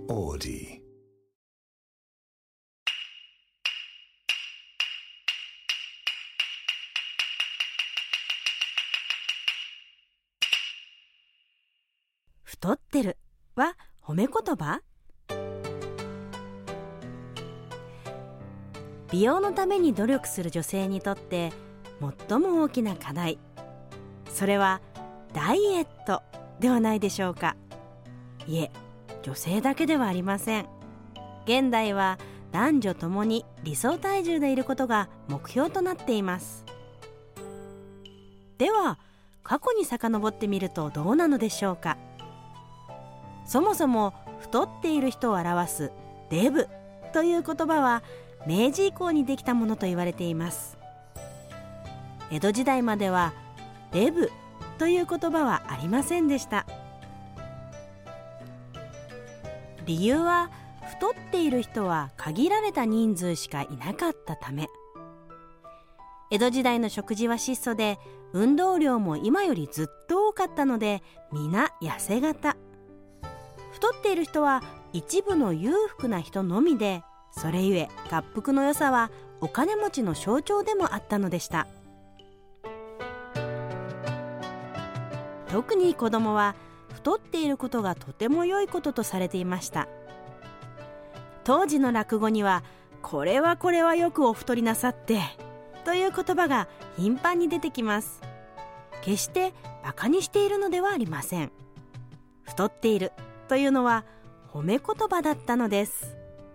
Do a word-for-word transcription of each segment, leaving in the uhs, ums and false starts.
オーディ。 太ってるは褒め言葉？美容のために努力する女性にとって最も大きな課題、それはダイエットではないでしょうか。いえ、女性だけではありません。現代は男女ともに理想体重でいることが目標となっています。では過去に遡ってみるとどうなのでしょうか。そもそも太っている人を表すデブという言葉は明治以降にできたものと言われています。江戸時代まではデブという言葉はありませんでした。理由は太っている人は限られた人数しかいなかったため。江戸時代の食事は質素で運動量も今よりずっと多かったので皆痩せ型。太っている人は一部の裕福な人のみで、それゆえ恰幅の良さはお金持ちの象徴でもあったのでした。特に子供は太っていることがとても良いこととされていました。当時の落語にはこれはこれはよくお太りなさってという言葉が頻繁に出てきます。決してバカにしているのではありません。太っているというのは褒め言葉だったのです。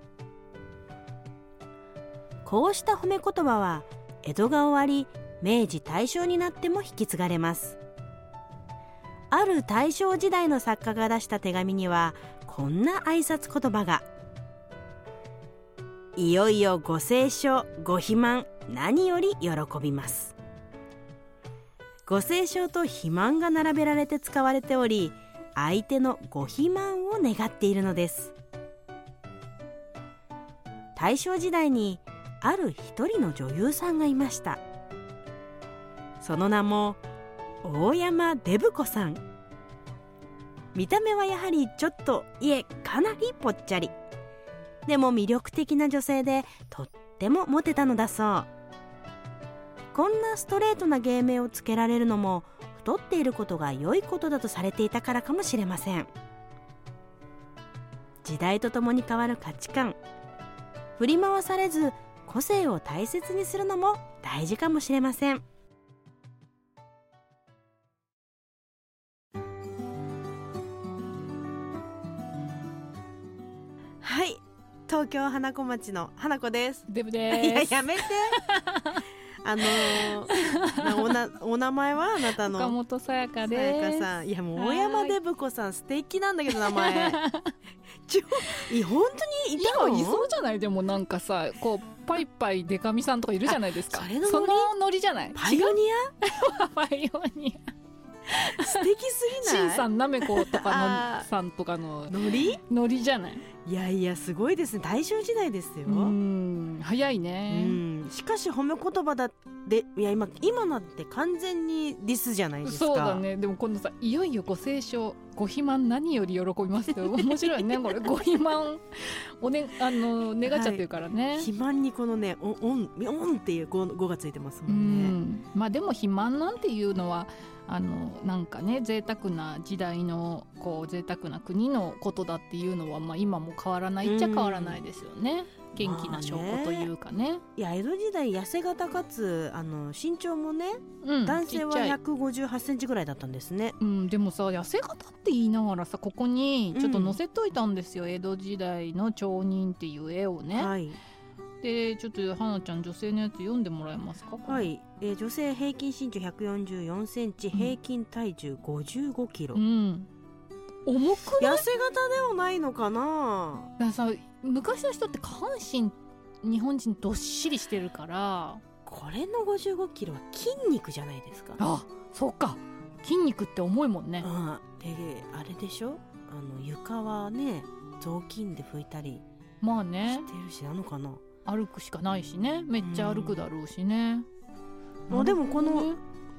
こうした褒め言葉は江戸が終わり明治大正になっても引き継がれます。ある大正時代の作家が出した手紙にはこんな挨拶言葉が。いよいよご清聴ご肥満何より喜びます。ご清聴と肥満が並べられて使われており、相手のご肥満を願っているのです。大正時代にある一人の女優さんがいました。その名も大山デブ子さん。見た目はやはりちょっと、いえかなりぽっちゃり。でも魅力的な女性でとってもモテたのだそう。こんなストレートな芸名をつけられるのも太っていることが良いことだとされていたからかもしれません。時代とともに変わる価値観、振り回されず個性を大切にするのも大事かもしれません。はい、東京花子町の花子です。 デブです。 いや、やめてあのー、お, なお名前はあなたの岡本さやかです。 さやかさん。いや、もう大山デブ子さん素敵なんだけど名前ちょい本当にいたの？ 今いそうじゃない？でもなんかさ、こうパイパイデカミさんとかいるじゃないですか。 それのノリ？ そのノリじゃない？ パイオニアパイオニア素敵すぎない？ シンさんなめことかのさんとかのノリノリじゃない？ いやいや、すごいですね。大正時代ですよ。 うん、早いね。 うん、しかし褒め言葉だって、いや 今, 今なんて完全にディスじゃないですか。 そうだね。でも今度さ、いよいよご清聴ご肥満何より喜びますって面白いねこれご肥満お、ね、あの願っちゃってるからね、 はい、肥満にこのねオンオンオンっていう 5, 5がついてますもんね。うん、 まあでも肥満なんていうのはあのなんかね、贅沢な時代のこう贅沢な国のことだっていうのは、まあ、今も変わらないっちゃ変わらないですよね。元気な証拠というかね。まあ、ねいや江戸時代痩せ型かつあの身長もね、うん、男性はひゃくごじゅうはちセンチぐらいだったんですね。 うん、でもさ、痩せ型って言いながらさ、ここにちょっと載せといたんですよ、うん、江戸時代の町人っていう絵をね。はい。でちょっと花ちゃん、女性のやつ読んでもらえますか？ はい、えー、女性平均身長ひゃくよんじゅうよんセンチ、平均体重ごじゅうごキロ、うん、 重くない？ 痩せ型ではないのかな。 だからさ、昔の人って下半身日本人どっしりしてるから、 これのごじゅうごキロは筋肉じゃないですか。 あ、そっか、筋肉って重いもんね。 うん、であれでしょ、あの床はね雑巾で拭いたりまあねしてるし、なのかな。 歩くしかないしね、めっちゃ歩くだろうしね、 うん、あでもこの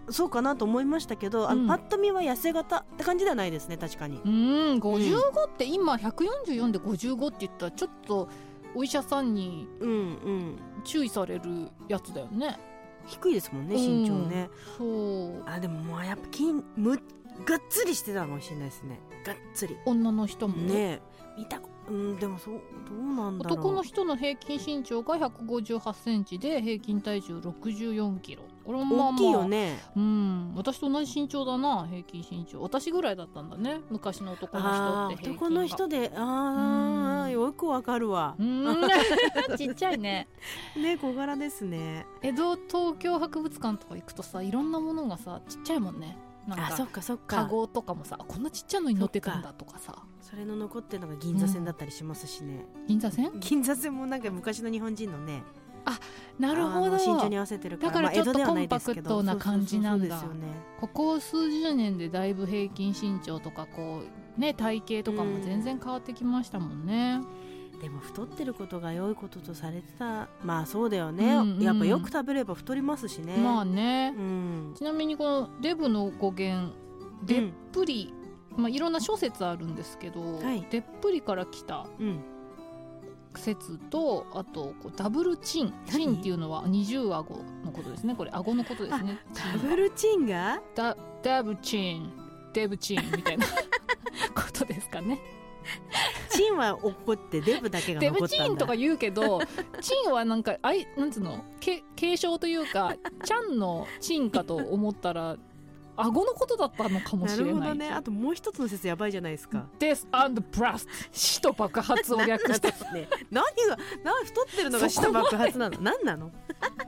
そうかなと思いましたけど、あのうんパッと見は痩せ型って感じではないですね。確かに。 うんごじゅうごって今ひゃくよんじゅうよんでごじゅうごって言ったらちょっとお医者さんにうんうん注意されるやつだよね。 低いですもんね身長ね、 うん、そうあでももうやっぱ筋むがっつりしてたのかもしれないですね。がっつり女の人もね見たこうんでもそうどうなんだろう。 男の人の平均身長がひゃくごじゅうはちセンチで平均体重ろくじゅうよんキロ。これもまあまあ大きいよね。 うん私と同じ身長だな。平均身長私ぐらいだったんだね昔の男の人って平均が。 男の人でああよくわかるわ。 うんちっちゃいね。 ね小柄ですね。 江戸東京博物館とか行くとさいろんなものがさちっちゃいもんね。なんかあそっかそっか。 カゴとかもさこんなちっちゃいのに乗ってたんだとかさ。 それの残ってるのが銀座線だったりしますしね、 うん、銀座線銀座線もなんか昔の日本人のねなるほど身長に合わせてるからだからちょっとまあ江戸ではコンパないですけどクトな感じなんだ。 そうそうそうそうですよね。 ここ数十年でだいぶ平均身長とかこうね体型とかも全然変わってきましたもんね、 うん、でも太ってることが良いこととされてた。まあそうだよね、 うんうん、 やっぱよく食べれば太りますしね。 まあね、 うん、 ちなみにこのデブの語源でっぷり、うんまあ、いろんな諸説あるんですけど、はい、でっぷりから来た説と、あとこうダブルチンチンっていうのは二重顎のことですね。これ顎のことですね。 ダブルチンがダダブチンデブチンみたいなことですかね。 チンは怒ってデブだけが残ったんだ。 デブチンとか言うけどチンはなんかあいなんつうのけ継承というかちゃんのチンかと思ったら顎のことだったのかもしれない。 なるほどね。あともう一つの説やばいじゃないですか。 デス&ブラスト死と爆発を略してね、何が何太ってるのが死と爆発なの何なの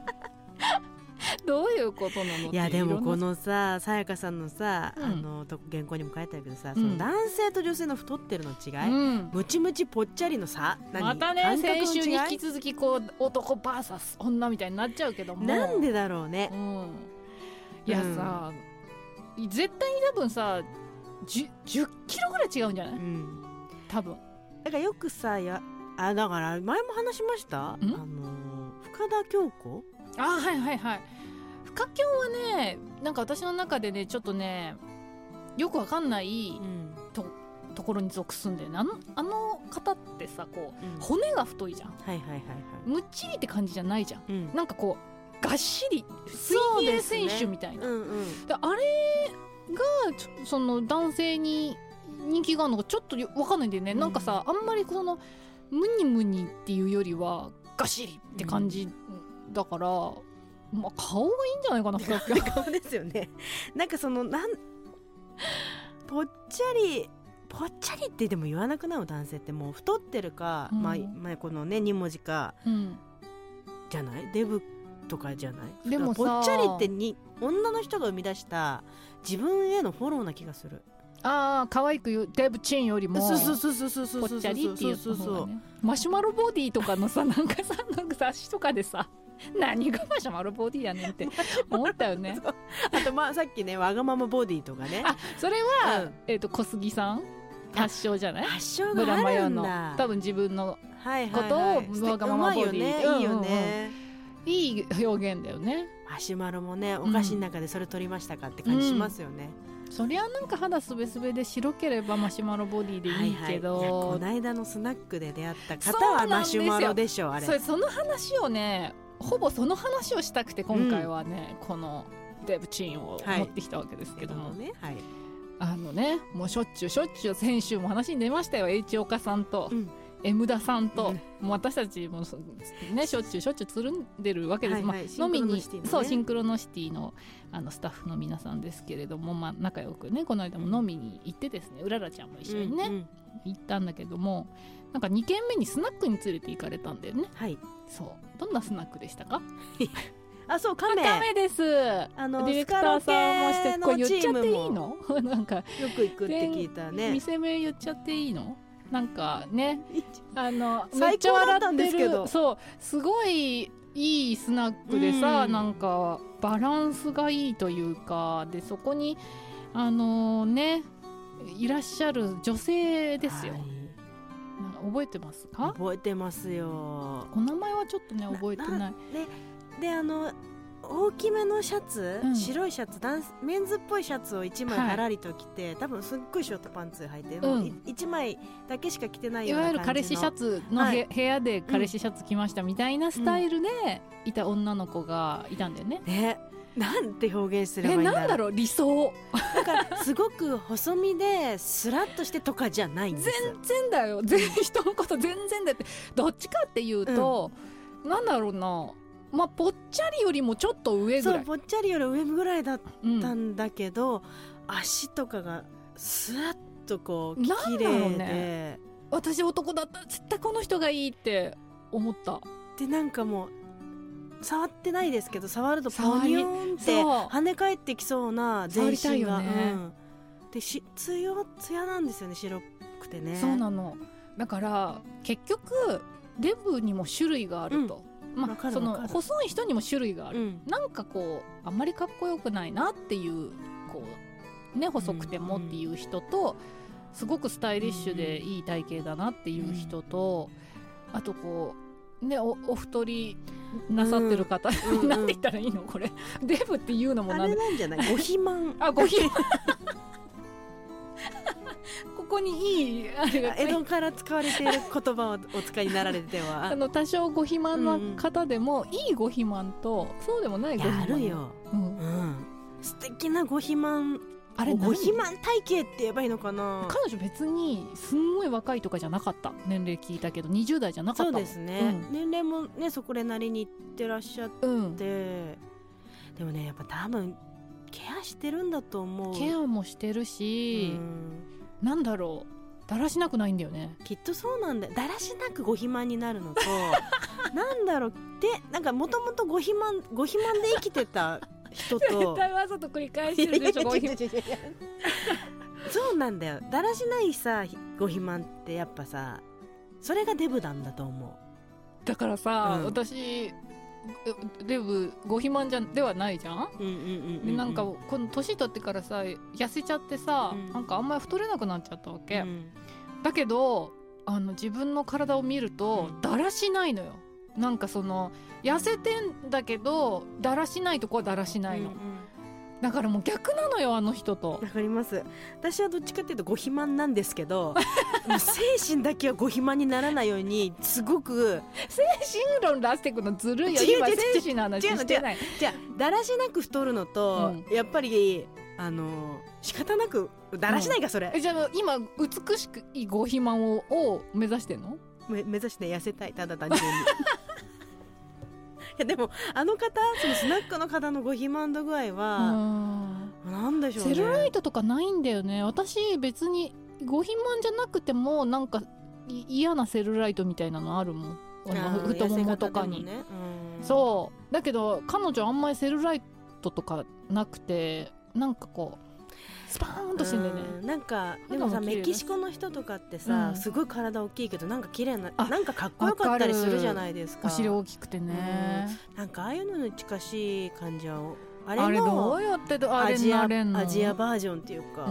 どういうことなの。 いやでもこのささやかさんのさ、うん、あの原稿にも書いてあるけどさ、うん、その男性と女性の太ってるの違い、うん、ムチムチぽっちゃりの差またね先週に引き続きこう男 ブイエス 女みたいになっちゃうけどもなんでだろうね、 うん、いやさ、うん、絶対に多分さ 10, じゅっキロぐらい違うんじゃない、うん、多分だからよくさやあだから前も話しましたあの深田恭子あはいはいはい深京はねなんか私の中でねちょっとねよくわかんない、うん、と, ところに属すんで、ね、あのあの方ってさこう、うん、骨が太いじゃん、はいはいはいはい、むっちりって感じじゃないじゃん、うん、なんかこうがっしり水泳選手みたいな、ねうんうん、であれがその男性に人気があるのがちょっとわかんないんだよね、うん、なんかさあんまりそのムニムニっていうよりはがっしりって感じだから、うんまあ、顔がいいんじゃないかな顔ですよね。なんかそのなんぽっちゃりぽっちゃりってでも言わなくない男性ってもう太ってるか、うんまあまあ、このねに文字か、うん、じゃないデブとかじゃないでもぽっちゃりってに女の人が生み出した自分へのフォローな気がする。 ああ可愛く言うデブチンよりもそうそうそうそうそうそうぽっちゃりっていう方がねマシュマロボディとかのさなんかさなんか雑誌とかでさ何がマシュマロボディやねんって思ったよねあとまあさっきねわがままボディとかねあそれは、うんえー、と小杉さん発祥じゃない発祥があるんだ多分自分のことをわがままボディでいいよねいい表現だよね。 マシュマロもねお菓子の中でそれ取りましたかって感じしますよね、 うん、そりゃなんか肌すべすべで白ければマシュマロボディでいいけど、はいはい、いやこの間のスナックで出会った方はマシュマロでしょあれそ, その話をねほぼその話をしたくて今回はね、うん、このデブチンを持ってきたわけですけども、はいねはい、あのねもうしょっちゅうしょっちゅう先週も話に出ましたよ H 岡さんと、うん、M 田さんと、うん、もう私たちも、ね、しょっちゅうしょっちゅうつるんでるわけです、はいはいまあ、飲みに、ね、そうシンクロノシティ の, あのスタッフの皆さんですけれども、まあ、仲良くねこの間も飲みに行ってですねうららちゃんも一緒にね、うんうん、行ったんだけどもなんかに軒目にスナックに連れて行かれたんだよね、はい、そうどんなスナックでしたかあそうカメカメですあのディレクターさんもしてこれ言っちゃっていいのなんかよく行くって聞いたね店名言っちゃっていいのなんかねあの最高だったんですけどそうすごいいいスナックでさ、うん、なんかバランスがいいというかでそこにあのねいらっしゃる女性ですよ、はい覚えてますか？ 覚えてますよ。 お名前はちょっとね覚えてない。 で、であの大きめのシャツ、 うん、 白いシャツ、ダンスメンズっぽいシャツをいちまいはらりと着て、はい、多分すっごいショートパンツ履いて、うん、もういちまいだけしか着てないような感じの、 いわゆる彼氏シャツの、はい、部屋で彼氏シャツ着ましたみたいなスタイルでいた女の子がいたんだよね、 うん、えなんて表現すればいいんだろう。 えなんだろう、理想なんかすごく細身でスラッとしてとかじゃないんです。 全然だよ、全人のこと全然だって、どっちかっていうと、うん、なんだろうな、まあ、ぽっちゃりよりもちょっと上ぐらい、 そうぽっちゃりより上ぐらいだったんだけど、うん、足とかがスラッとこう綺麗で、ね、 私男だったら絶対この人がいいって思った。 でなんかもう触ってないですけど、触るとポニョンって跳ね返ってきそうな全身が、ね、うん、でしつよつやなんですよね、白くてね。 そうなの。だから結局デブにも種類があると、うん、まあ、その細い人にも種類がある、うん、なんかこうあんまりかっこよくないなっていうこうね、細くてもっていう人と、すごくスタイリッシュでいい体型だなっていう人と、あとこうね、 お, お太りなさってる方、うん、なんて言ったらいいのこれ、デブっていうのもなんあれなんじゃない、ご肥満あ、ご肥満ここにいいあれが江戸から使われている言葉をお使いになられてはあの多少ご肥満な方でも、うん、いいご肥満とそうでもないご肥満、 やるよ、うんうん、素敵なご肥満、 あれご肥満体型って言えばいいのかな。 彼女別にすんごい若いとかじゃなかった、年齢聞いたけどにじゅう代じゃなかったもん。 そうですね、うん、年齢もねそこなりにいってらっしゃって、うん、でもねやっぱ多分ケアしてるんだと思う。 ケアもしてるし、うん、なんだろう、だらしなくないんだよね。 きっとそうなんだよ、だらしなくご肥満になるのとなんだろうで、なんかもともとご肥満ご肥満で生きてた人と絶対わざと繰り返してるでしょ、ご肥満そうなんだよ、だらしないさご肥満ってやっぱさ、それがデブなんだと思う。 だからさ、うん、私デブご肥満じゃではないじゃん、うんうんうんうん、でなんかこの年取ってからさ痩せちゃってさ、うん、なんかあんまり太れなくなっちゃったわけ、うん、だけどあの自分の体を見ると、うん、だらしないのよ。なんかその痩せてんだけどだらしないとこはだらしないの、うんうん、だからもう逆なのよ、あの人と。 わかります。私はどっちかっていうとご肥満なんですけどもう精神だけはご肥満にならないようにすごく精神論出してくのずるいよ。今精神の話してない。 じゃあだらしなく太るのと、うん、やっぱりあの仕方なくだらしないか、それ、 うん、じゃあ今美しくいいご肥満 を, を目指してんの？ 目指して痩せたい、ただ単純にいやでもあの方、そのスナックの方のご肥満度具合はなんでしょうね、 セルライトとかないんだよね。私別にご肥満じゃなくてもなんか嫌なセルライトみたいなのあるもん、太ももとかに、ね、うん、そうだけど彼女あんまりセルライトとかなくて、なんかこうスパーンとしてんだよね。 なんかでもさ、メキシコの人とかってさ、うん、すごい体大きいけどなんか綺麗な、なんかかっこよかったりするじゃないですか。 お尻大きくてね、 うん、なんかああいうのに近しい感じはあれあれどうやってあれになれんの？ アジアバージョンっていうか、うん、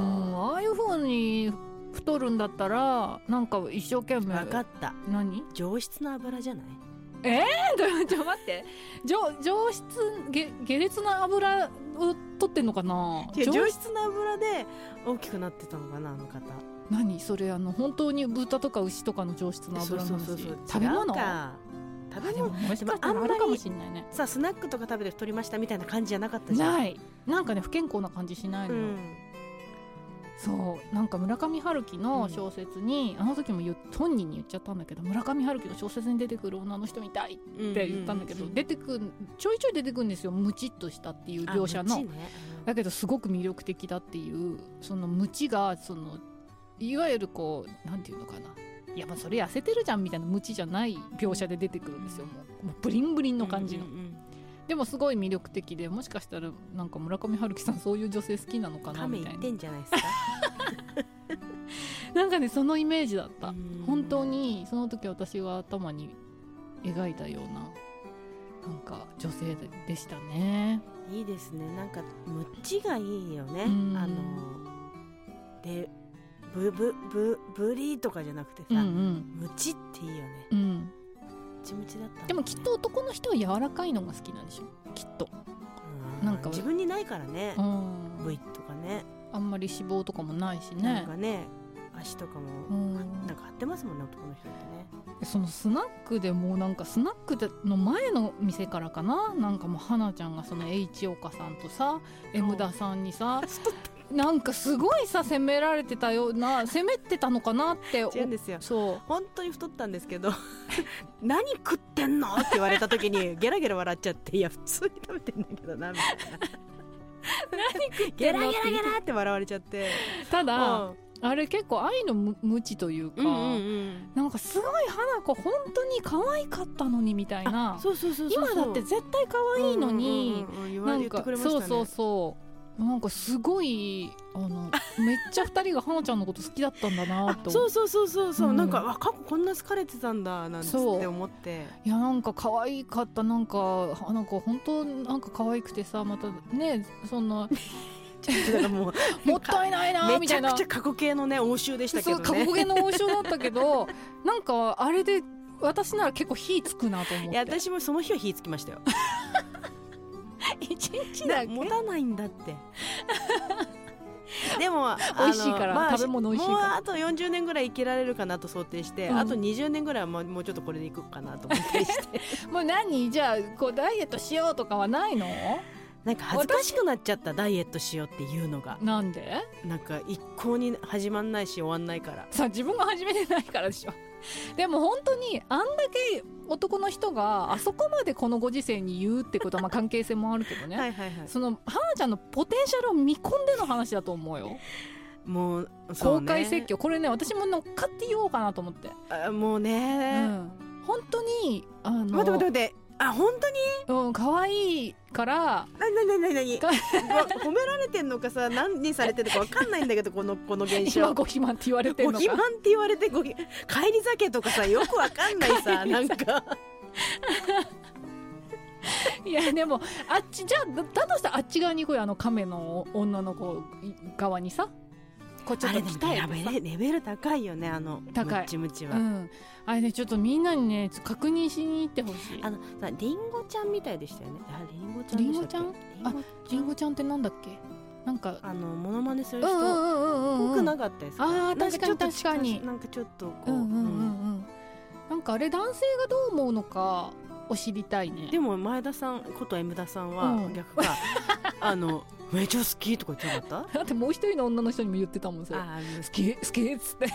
ああいう風に太るんだったらなんか一生懸命。 分かった。 何？ 上質な油じゃない？ えー、ちょっと待って、上, 上質下下劣な油を取ってんのかな。 上質な油で大きくなってたのかな、あの方。 何それ、あの本当に豚とか牛とかの上質な油の話。そうそうそうそう、 食べ物か食べ物。 もしかしたらあるかもしれないね。 さあスナックとか食べて太りましたみたいな感じじゃなかったじゃん。 ない、なんかね不健康な感じしないのよ、うん、そうなんか村上春樹の小説に、うん、あの時も本人に言っちゃったんだけど、村上春樹の小説に出てくる女の人みたいって言ったんだけど、うんうんうん、出てくちょいちょい出てくるんですよ、ムチっとしたっていう描写の、ね、うん、だけどすごく魅力的だっていう、そのムチがそのいわゆるこうなんていうのかな、いやまあそれ痩せてるじゃんみたいなムチじゃない描写で出てくるんですよ、もう、もうブリンブリンの感じの、うんうんうん、でもすごい魅力的で、もしかしたらなんか村上春樹さんそういう女性好きなのかなみたいな。 ため言ってんじゃないですかなんかねそのイメージだった。本当にその時私が頭に描いたようななんか女性 で, でしたね。 いいですね、なんかムチがいいよね。あのでブブブブリとかじゃなくてさ、うんうん、ムチっていいよね、うん、ムチムチだった、ね、 でもきっと男の人は柔らかいのが好きなんでしょきっと。 なんか自分にないからね、 うん、 部位とかね、 あんまり脂肪とかもないしね、 なんかね足とかも、 うん、 なんか張ってますもんね男の人ってね。 そのスナックでもなんかスナックの前の店からかな、なんかもう花ちゃんがその H 岡さんとさ M 田さんにさなんかすごいさ責められてたような、責めてたのかなって。 違うんですよ、 そう本当に太ったんですけど何食ってんのって言われた時にゲラゲラ笑っちゃって、いや普通に食べてんだけどなみたいな何食っゲラてんのってゲラゲラって笑われちゃって、 ただ、 うんあれ結構愛の無知というか、 うんうんうん、 なんかすごい花子本当に可愛かったのにみたいな、 そうそうそうそう、 今だって絶対可愛いのに、なんかそうそうそうなんかすごいあのめっちゃふたりが花ちゃんのこと好きだったんだなとそうそうそうそうそう、 うん、 なんか過去こんな好かれてたんだなんつって思って、 いやなんか可愛かった、なんか花子本当なんか可愛くてさ、またねそんなだからもうもったいないなみたいな、 めちゃくちゃ過去形のね応酬でしたけどね。 そう過去形の応酬だったけどなんかあれで私なら結構火つくなと思って。 いや私もその日は火つきましたよ一日だけ持たないんだってでも美味しいから、まあ、食べ物美味しいから、 もうあとよんじゅうねんぐらい生きられるかなと想定して、うん、あとにじゅうねんぐらいはもう、もうちょっとこれでいくかなと思ったりしてもう何じゃあこうダイエットしようとかはないの？ なんか恥ずかしくなっちゃった、ダイエットしようっていうのが。 なんで？ なんか一向に始まんないし終わんないから。 さあ自分が始めてないからでしょでも本当にあんだけ男の人があそこまでこのご時世に言うってことはまあ関係性もあるけどねはいはい、はい、その花ちゃんのポテンシャルを見込んでの話だと思うよ。 もうそう、ね、 公開説教これね私も乗っかって言おうかなと思って。 あもうね、 うん、本当にあの待って待って待ってあ本当にうん可愛いからなになになになに褒められてんのかさ何にされてるか分かんないんだけどこのこの現象今ご肥満って言われてんのかご肥満って言われてご帰り酒とかさよく分かんないさなんかいやでもあっちじゃあだとしたらあっち側に行こうよ、あの亀の女の子側にさこうちょっと鍛えてさ、 レベル高いよねあの高いムチムチは、 うん、あれねちょっとみんなにね確認しに行ってほしい。 あのさリンゴちゃんみたいでしたよね。あリンゴちゃんリンゴちゃんあリンゴちゃんってなんだっけ、なんかあのモノマネする人っぽくなかったですか？ あー確かに確かになんかちょっとこう、 うんうんうんうん、なんかあれ男性がどう思うのかを知りたいね。 でも前田さんこと M 田さんは逆か、うん、あのめっちゃ好きとか言ってなかった？ だってもう一人の女の人にも言ってたもんそれ。あ好き好きっつって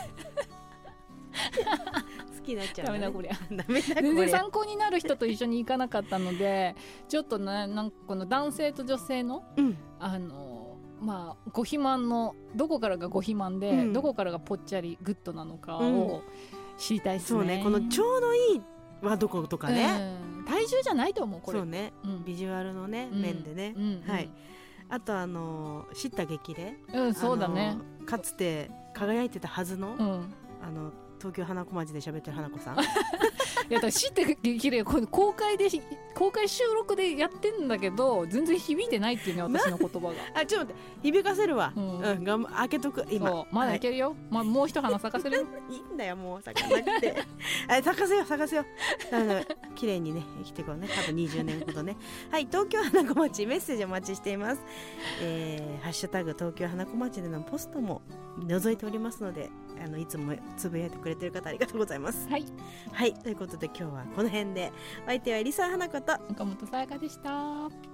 好きになっちゃう、ね、 ダメだこりゃダメだこりゃ全然参考になる人と一緒に行かなかったのでちょっとねなんかこの男性と女性の、うん、あのまあご肥満のどこからがご肥満で、うん、どこからがぽっちゃりグッドなのかを知りたいですね、 うん、そうねこのちょうどいいはどことかね、 うん、体重じゃないと思うこれ。 そうね、うん、ビジュアルのね、うん、面でね、うんうん、はい。あとあの知った激励、 うんそうだね。 かつて輝いてたはずの、うん、あの東京花子町で喋ってる花子さんいやだ知って激励公開で公開収録でやってんだけど全然響いてないっていうね私の言葉があちょっと待って響かせるわ、うんうん、が開けとく今そうまだいけるよ、はいまあ、もう一花咲かせるよいいんだよもう咲かなくてあ咲かせよ咲かせよ綺麗にね生きてこうねあとにじゅうねんほどねはい東京花子町メッセージお待ちしています、えー、ハッシュタグ東京花子町でのポストも覗いておりますのであのいつもつぶやいてくれてる方ありがとうございます。 はい、 はい、ということで今日はこの辺でお相手はエリサ花子と岡本さやかでした。